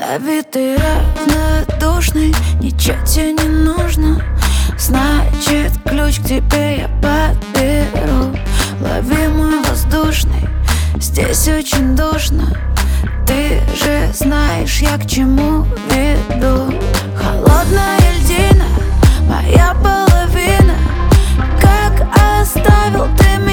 Лови, ты равнодушный, ничего тебе не нужно. Значит, ключ к тебе я подберу. Лови, мой воздушный, здесь очень душно. Ты же знаешь, я к чему веду. Холодная льдина, моя половина. Как оставил ты меня